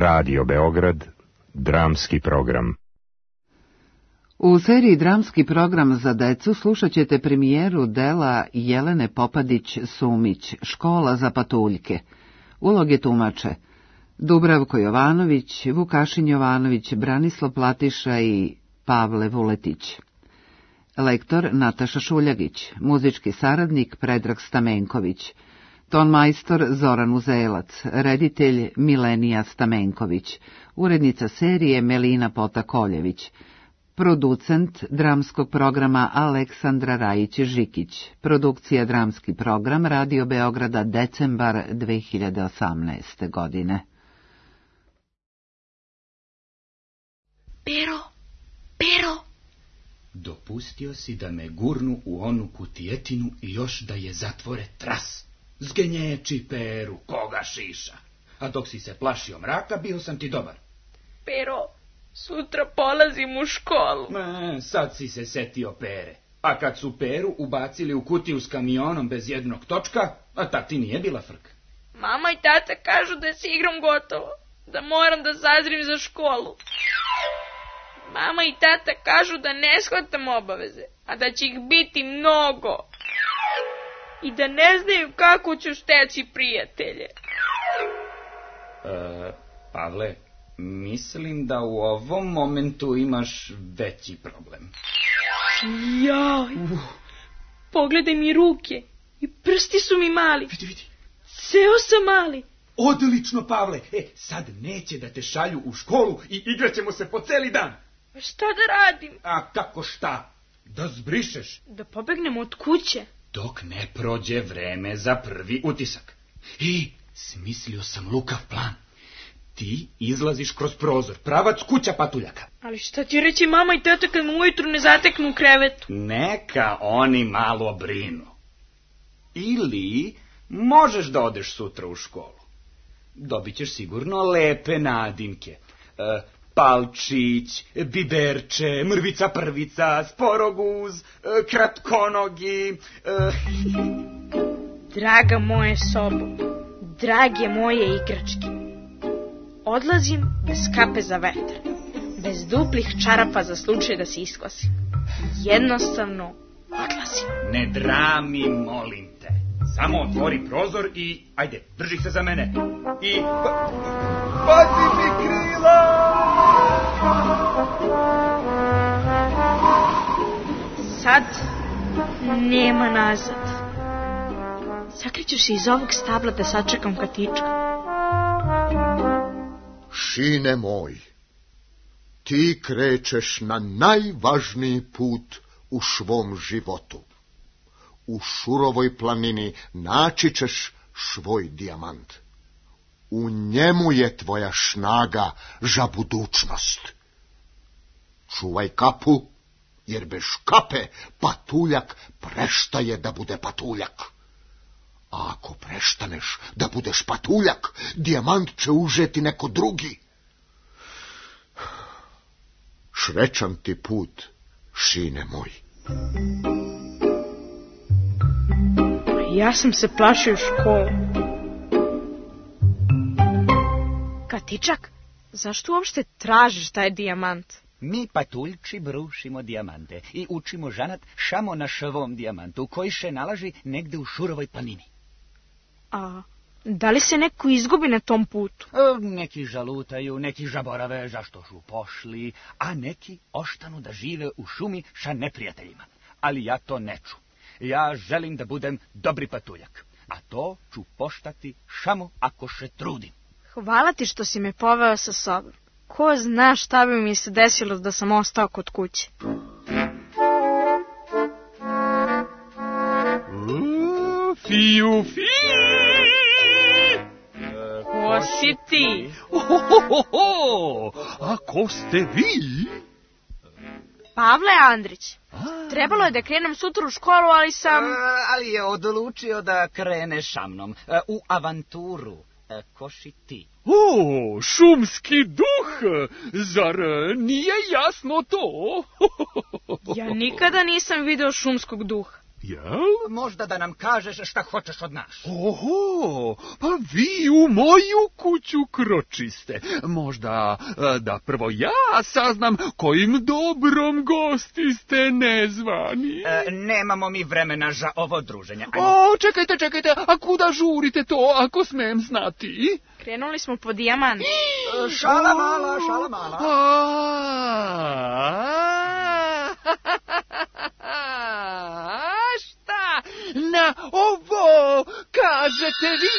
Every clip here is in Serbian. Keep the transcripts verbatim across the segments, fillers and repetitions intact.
Radio Beograd, dramski program. U seriji Dramski program za decu slušat ćete premijeru dela Jelene Popadić-Sumić, Škola za patuljke. Uloge tumače Dubravko Jovanović, Vukašin Jovanović, Branislav Platiša i Pavle Vuletić. Lektor Nataša Šuljagić, muzički saradnik Predrag Stamenković, tonmajstor Zoran Uzelac, reditelj Milenija Stamenković, urednica serije Melina Pota-Koljević, producent dramskog programa Aleksandra Rajić-Žikić, produkcija Dramski program Radio Beograda, decembar dve hiljade osamnaeste. godine. Pero, Pero! Dopustio si da me gurnu u onu kutijetinu i još da je zatvore tras. Zgenječi, Peru, koga šiša. A dok si se plašio mraka, bio sam ti dobar. Pero, sutra polazim u školu. Ma, sad si se setio Pere. A kad su Peru ubacili u kutiju s kamionom bez jednog točka, a ta ti nije bila frka. Mama i tata kažu da je s igrom gotovo, da moram da sazrim za školu. Mama i tata kažu da ne shvatam obaveze, a da će ih biti mnogo. I da ne znaju kako ću steći prijatelje. E, Pavle, mislim da u ovom momentu imaš veći problem. Jaj, uh. Pogledaj mi ruke, i prsti su mi mali. Vidi, vidi. Ceo sam mali. Odlično, Pavle. E, sad neće da te šalju u školu i igraćemo se po celi dan. Šta da radim? A kako šta? Da zbrišeš. Da pobegnem od kuće. Dok ne prođe vreme za prvi utisak. I smislio sam lukav plan. Ti izlaziš kroz prozor, pravac kuća patuljaka. Ali šta ti reći mama i tata kad mu ujutru ne zateknu u krevetu? Neka oni malo brinu. Ili možeš da odeš sutra u školu. Dobit ćeš sigurno lepe nadimke. E, Palčić, Biberče, Mrvica Prvica, Sporoguz, e, Kratkonogi. E... Draga moje sobo, drage moje igračke, odlazim bez kape za vetar, bez duplih čarapa za slučaj da se iskosim. Jednostavno odlazim. Ne drami, molim te. Samo otvori prozor i, ajde, drži se za mene. I, pa, pati mi krila! Sad nema nazad. Sakriću se iz ovog stabla da sačekam katička. Šine moj, ti krećeš na najvažniji put u svom životu. U Šurovoj planini naći ćeš svoj dijamant. U njemu je tvoja snaga za budućnost. Čuvaj kapu, jer bez kape patuljak prestaje da bude patuljak. A ako prestaneš da budeš patuljak, dijamant će uzeti neko drugi. Srećan ti put, sine moj. Ja sam se plašio u školu. Katičak, zašto uopšte tražiš taj dijamant? Mi patuljči brušimo dijamante i učimo žanat šamo na švom dijamantu, koji se nalaži negde u Šurovoj planini. A da li se neko izgubi na tom putu? E, neki žalutaju, neki žaborave zašto su pošli, a neki oštanu da žive u šumi sa neprijateljima. Ali ja to neću. Ja želim da budem dobri patuljak, a to ću poštati samo ako se trudim. Hvala ti što si me poveo sa sobom. Ko zna šta bi mi se desilo da sam ostao kod kuće. Fiu, fi! Ko si ti? Ohohoho! A ko ste vi? Pavle Andrić. Trebalo je da krenem sutra u školu, ali sam... A, ali je odlučio da krene sa mnom a, u avanturu. A, ko si ti? O, šumski duh! Zar nije jasno to? Ja nikada nisam video šumskog duha. jel? Možda da nam kažeš šta hoćeš od nas. Oho, pa vi u moju kuću kročiste. Možda da prvo ja saznam kojim dobrom gosti ste nezvani. E, nemamo mi vremena za ovo druženje. Ajmo. O, čekajte, čekajte, a kuda žurite to, ako smem znati? Krenuli smo po dijamant. E, šala mala, šala mala. A šta na ovo kažete vi?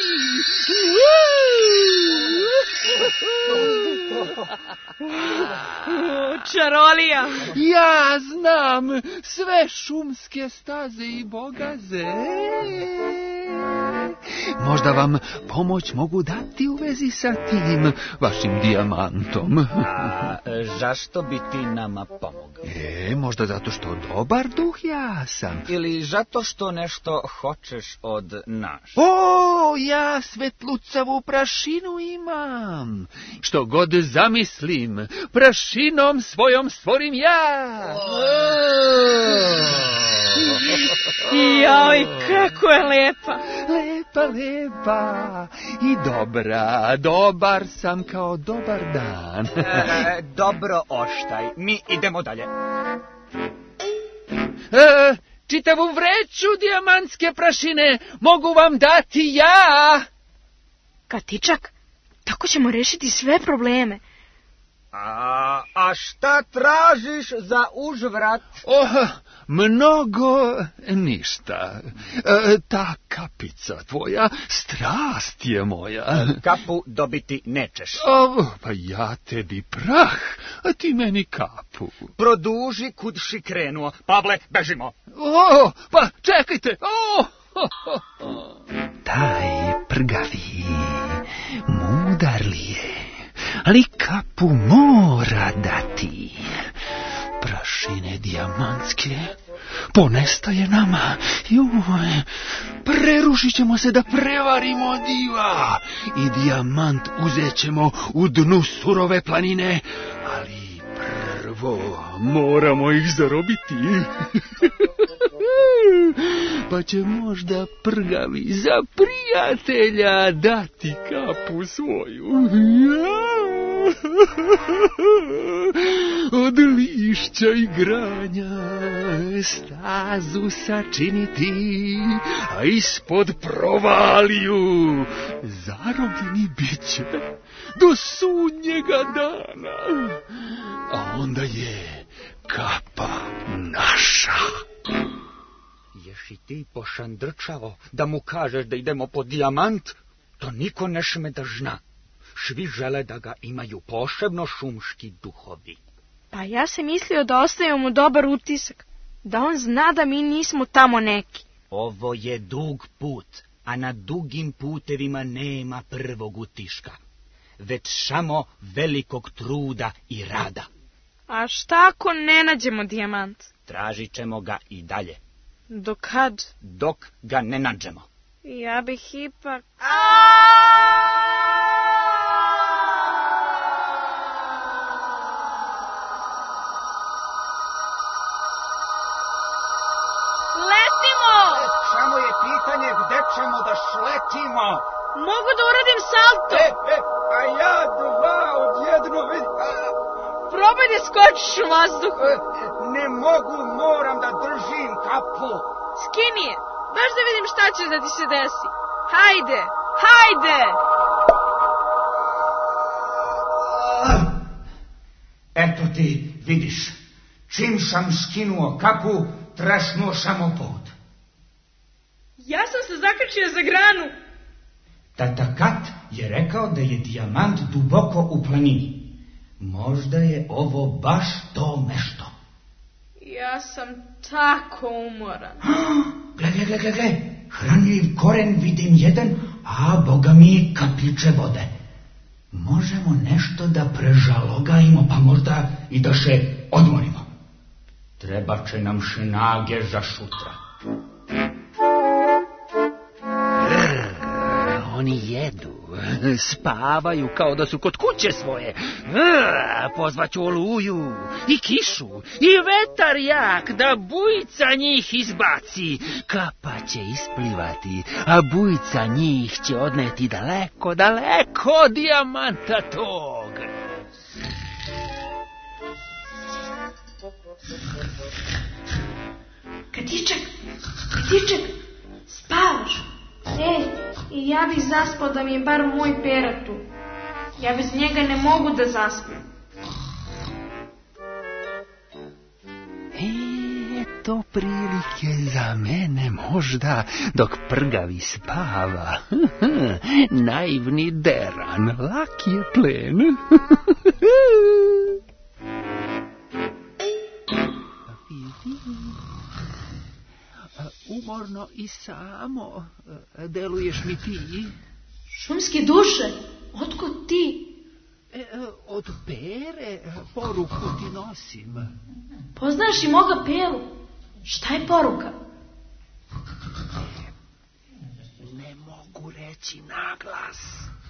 Čarolija. Ja znam sve šumske staze i bogaze. Možda vam pomoć mogu dati u vezi sa tim vašim dijamantom. A zašto bi ti nama pomogao? E, možda zato što dobar duh ja sam. Ili zato što nešto hoćeš od nas? O, ja svetlucavu prašinu imam. Što god zamislim, prašinom svojom stvorim ja. Joj, kako je lepa. Lepa, lepa i dobra, dobar sam kao dobar dan. E, dobro, oštaj, mi idemo dalje. E, čitavu vreću dijamantske prašine mogu vam dati ja. Katičak, tako ćemo rešiti sve probleme. A, a šta tražiš za užvrat? Oh, mnogo ništa. E, ta kapica tvoja, strast je moja. Kapu dobiti nećeš. O, pa ja tebi prah, a ti meni kapu. Produži kud si krenuo. Pavle, bežimo. O, pa čekajte. O, ho, ho, ho. Taj prgavi, mudar li je, ali kapu mora dati. Prašine dijamantske ponestaje nama. Joj, prerušit ćemo se da prevarimo diva i dijamant uzet ćemo u dnu surove planine, ali prvo moramo ih zarobiti. pa će možda prgavi za prijatelja dati kapu svoju. Od lišća i granja stazu sačiniti, a ispod provaliju zarobljeni biće do sudnjega dana. A onda je kapa naša. Ješ i ti pošandrčavo da mu kažeš da idemo po dijamant? To niko ne šme da zna. Svi žele da ga imaju, posebno šumski duhovi. Pa ja sam mislio da ostavimo mu dobar utisak, da on zna da mi nismo tamo neki. Ovo je dug put, a na dugim putevima nema prvog utiska, već samo velikog truda i rada. A šta ako ne nađemo dijamant? Tražit ćemo ga i dalje. Do kad? Dok ga ne nađemo. Ja bih ipak... Letimo! Samo je pitanje gde ćemo da sletimo. Mogu da uradim salto. E, e, a ja dva odjedno vidim. Probaj da skočiš u vazduh. E, ne mogu, moram da držim kapu. Skini je, baš da vidim šta će da ti se desi. Hajde, hajde! Eto ti, vidiš, čim sam skinuo kapu, tresnuo samo pod. Ja sam se zakačio za granu. Tata Kat je rekao da je dijamant duboko u planini. Možda je ovo baš to mesto. Ja sam tako umoran. Gle, gle, gle, gle, gle, hranljiv koren vidim jedan, a boga mi kapljiče vode. Možemo nešto da prežalogajimo, pa možda i da se odmorimo. Treba će nam snage za sutra. Oni jedu, spavaju kao da su kod kuće svoje. Pozvaću oluju i kišu i vetar jak da bujica njih izbaci. Kapa će isplivati, a bujica njih će odneti daleko, daleko od dijamanta tog. Katičak, Katičak, spavaš? E, i ja bih zaspao da mi je bar moj Pera tu. Ja bez njega ne mogu da zaspim. Eto prilike za mene možda dok prgavi spava. Naivni deran, laki je plen. Umorno i samo deluješ mi ti. Šumske duše, otkud ti? E, od Pere poruku ti nosim. Poznaš i moga Peru? Šta je poruka? Ne mogu reći naglas.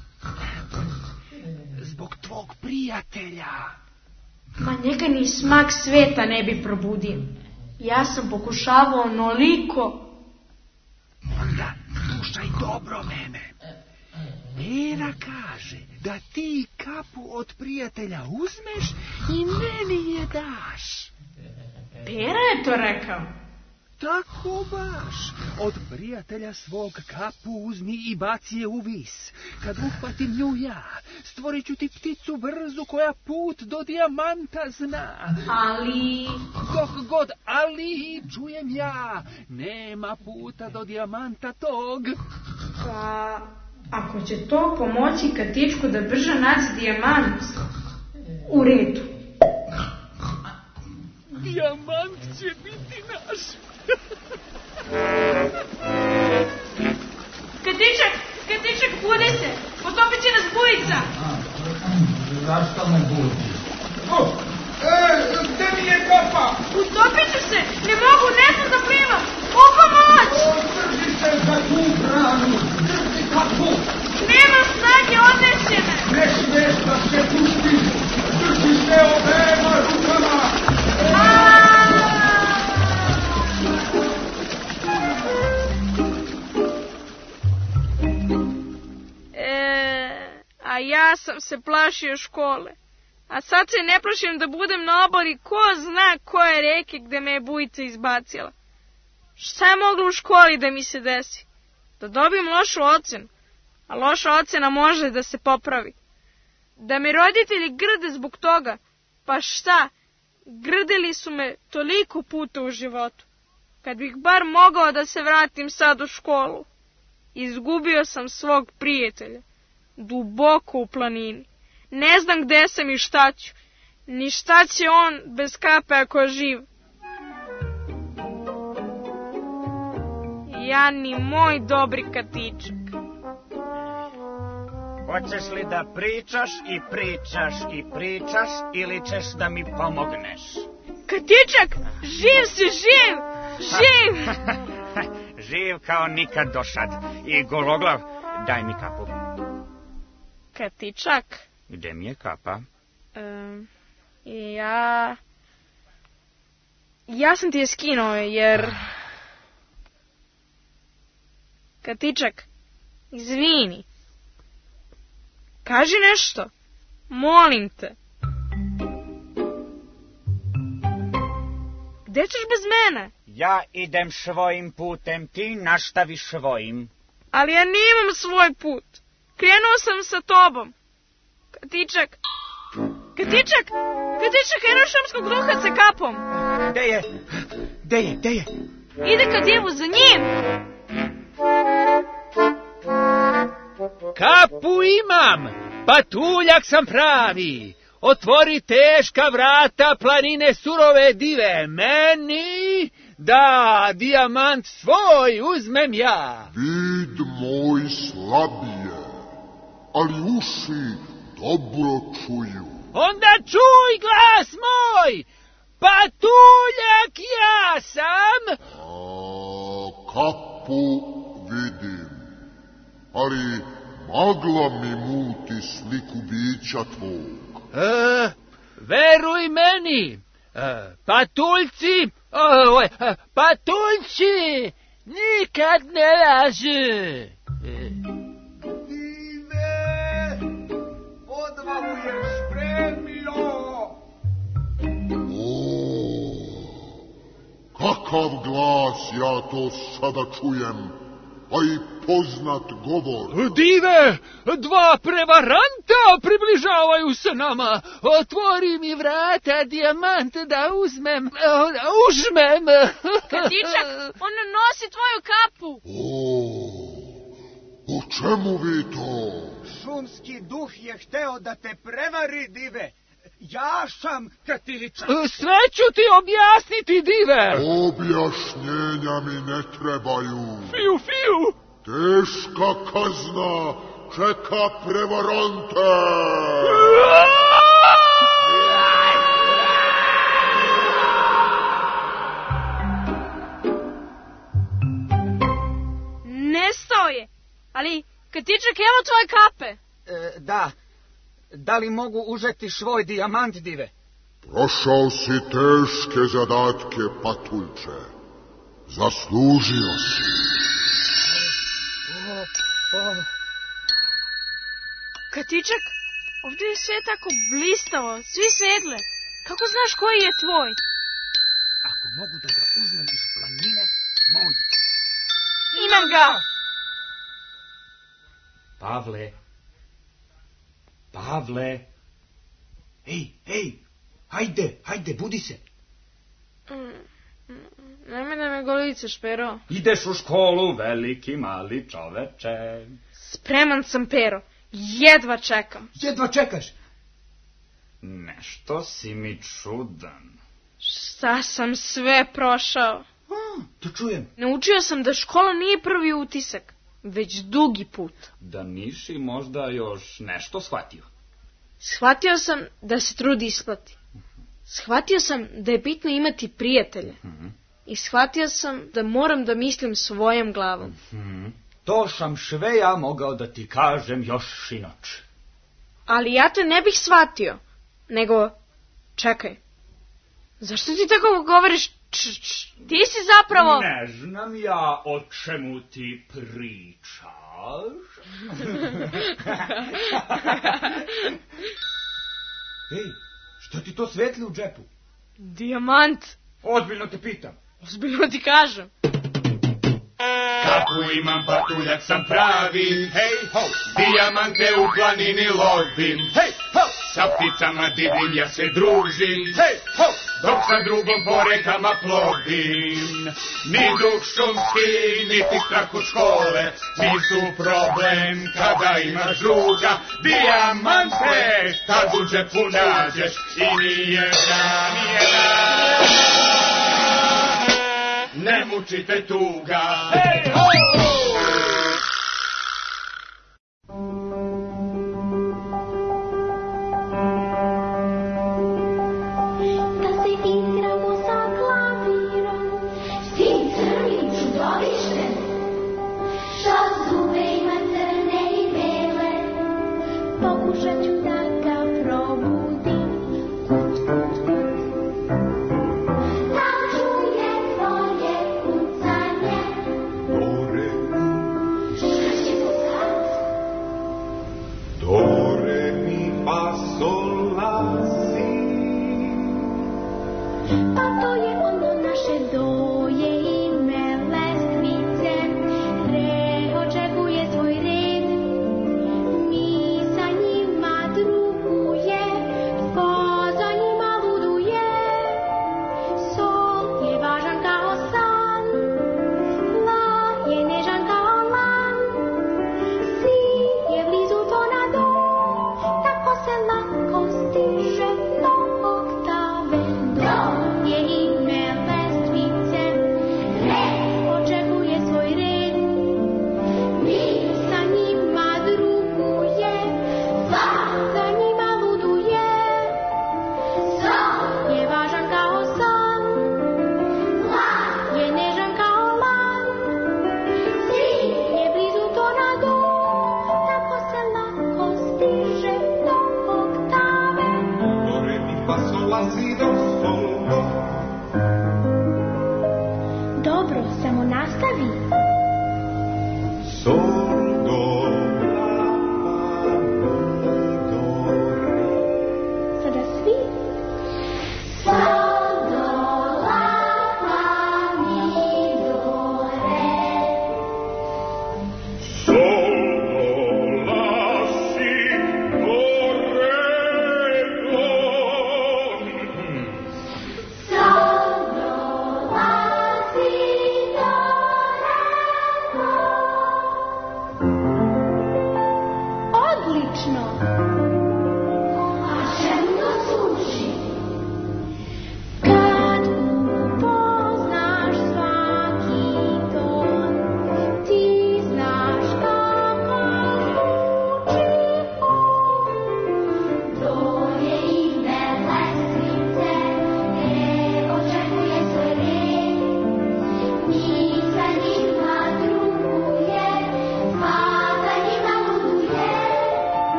Zbog tvog prijatelja. Ma njega ni smak sveta ne bi probudio. Ja sam pokušavao onoliko. Onda slušaj dobro mene. Pera kaže da ti kapu od prijatelja uzmeš i meni je daš. Pera je to rekao. Tako baš. Od prijatelja svog kapu uzmi i baci je u vis. Kad uhvatim nju ja, stvorit ću ti pticu brzu koja put do dijamanta zna. Ali... Dok god ali čujem ja, nema puta do dijamanta tog. Pa, ako će to pomoći Katičku da brže nađe dijamant, u redu. Dijamant će biti naš. Katičak, Katičak, budi se, potopit će nas bujica. Zašto me budi? O, e, gde mi je kapa? Utopit ću se, ne mogu, ne znam da plivam. O, pomoć! O, drži se za tu branu, drži kapu. Nema snage, odneće me. Ne smiješ da se pustiš, drži se obema rukama. A ja sam se plašio škole. A sad se ne plašim da budem na obali ko zna koje reke gde me je bujica izbacila. Šta je moglo u školi da mi se desi? Da dobijem lošu ocenu. A loša ocena može da se popravi. Da me roditelji grde zbog toga. Pa šta? Grdili su me toliko puta u životu. Kad bih bar mogao da se vratim sad u školu. Izgubio sam svog prijatelja. Duboko u planini. Ne znam gde sam i šta ću. Ni šta će on bez kape ako je živ. Ja ni moj dobri Katičak. Hoćeš li da pričaš i pričaš i pričaš ili ćeš da mi pomogneš? Katičak, živ si, živ! Živ! Živ kao nikad došad. I gologlav, daj mi kapu. Katičak. Gde mi je kapa? Um, ja... Ja sam ti je skinuo, jer... Katičak, izvini. Kaži nešto. Molim te. Gde ćeš bez mene? Ja idem svojim putem, ti nastavi svojim. Ali ja nimam svoj put. Krenuo sam sa tobom. Katičak. Katičak! Katičak, eno šumskog duha sa kapom. Gde je? Gde je? Gde je? Ide ka djevu za njim. Kapu imam, patuljak sam pravi. Otvori teška vrata planine surove dive. Meni da dijamant svoj uzmem ja. Vid moj slabije, ali uši dobro čuju. Onda čuj glas moj, patuljak ja sam. A, kapu vidim, ali magla mi muti sliku bića tvog. E, veruj meni, e, patuljci, o, e, patuljci nikad ne laže. E. Dive, odvalu je spremio. O, kakav glas ja to sada čujem, a i poznat govor. Dive, dva prevaranta približavaju se nama. Otvori mi vrata, dijamant, da uzmem, da užmem. Katičak, on nosi tvoju kapu. O, o čemu vi to? Šumski duh je hteo da te prevari, Dive. Ja sam Katičak. Sve ću ti objasniti, Dive. Objašnjenja mi ne trebaju. Fiu, fiu. Teška kazna čeka prevarante. Nestao je. Ali, Katičak, evo tvoje kape. E, da. Da li mogu užeti svoj dijamant, Dive? Prošao si teške zadatke, patuljče. Zaslužio si. O, o. Katičak, ovdje je sve tako blistavo, svi sedle. Kako znaš koji je tvoj? Ako mogu da ga uzmem iz planine, moje. Imam ga! Pavle, Pavle, ej, ej, hajde, hajde, budi se. Nemoj da me golicaš, Pero. Ideš u školu, veliki, mali čoveče. Spreman sam, Pero. Jedva čekam. Jedva čekaš? Nešto si mi čudan. Šta sam sve prošao? A, to čujem. Naučio sam da škola nije prvi utisak, već dugi put. Da nisi možda još nešto shvatio? Shvatio sam da se trud isplati. Shvatio sam da je bitno imati prijatelje. Mm-hmm. I shvatio sam da moram da mislim svojom glavom. Mm-hmm. To sam sve ja mogao da ti kažem još sinoć. Ali ja to ne bih shvatio. Nego, čekaj, zašto ti tako govoriš? Č, č, ti si zapravo... Ne znam ja o čemu ti pričaš. Ej, što ti to svetli u džepu? Dijamant. Ozbiljno te pitam. Ozbiljno ti kažem. Kapu imam, patuljak sam pravi, hej, ho, dijamante u planini lovim, hej, ho, sa pticama divim ja se družim, hej, ho, dok sa drugom po rekama plovim. Ni duh šumski, niti strah od škole, nisu problem kada imaš druga. Dijamante, tad u džepu nađeš i nijedna, nijedna. Ne mučite tuga. Hej, ho! Stiže do oktave, je ime lestvice. passo al do, sol, do. Dobro, samo nastavi. Sol, do, la, fa, mi, do, re. Sada svi. Sol, do, la, fa, mi, do, re. Sol, do, la, si, do, re, do. Sol, do, la, si, do, re, do.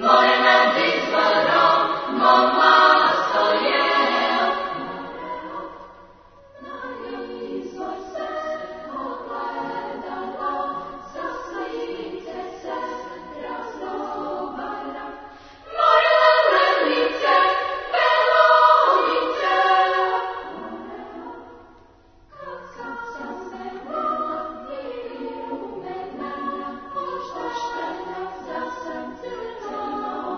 Thank you.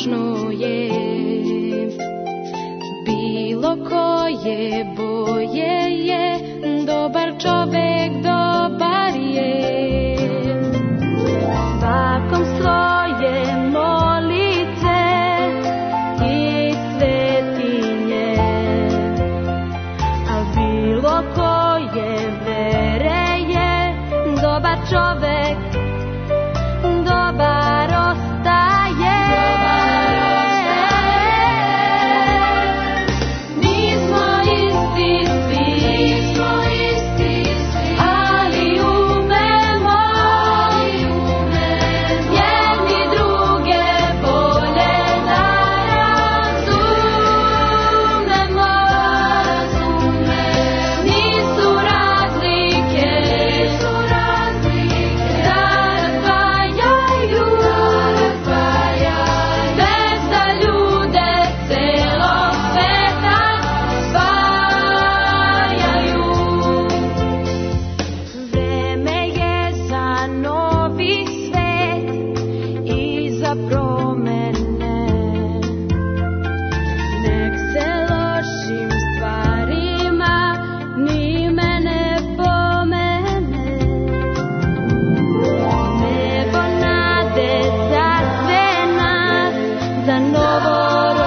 važno je. Bilo koje boje je, dobar čovek dobar je. Svakom svoje molice i svetinje, a bilo koje vere je, dobar čovek dobar ostaje. Nismo isti svi, ali umemo jedni druge bolje da razumemo. Nisu razlike da razdvajaju, već da ljude celog sveta spajaju. Vreme je za novi svet i za promene. Nek se lošim stvarima ni mene pomene. Nebo nade za sve nas, za novo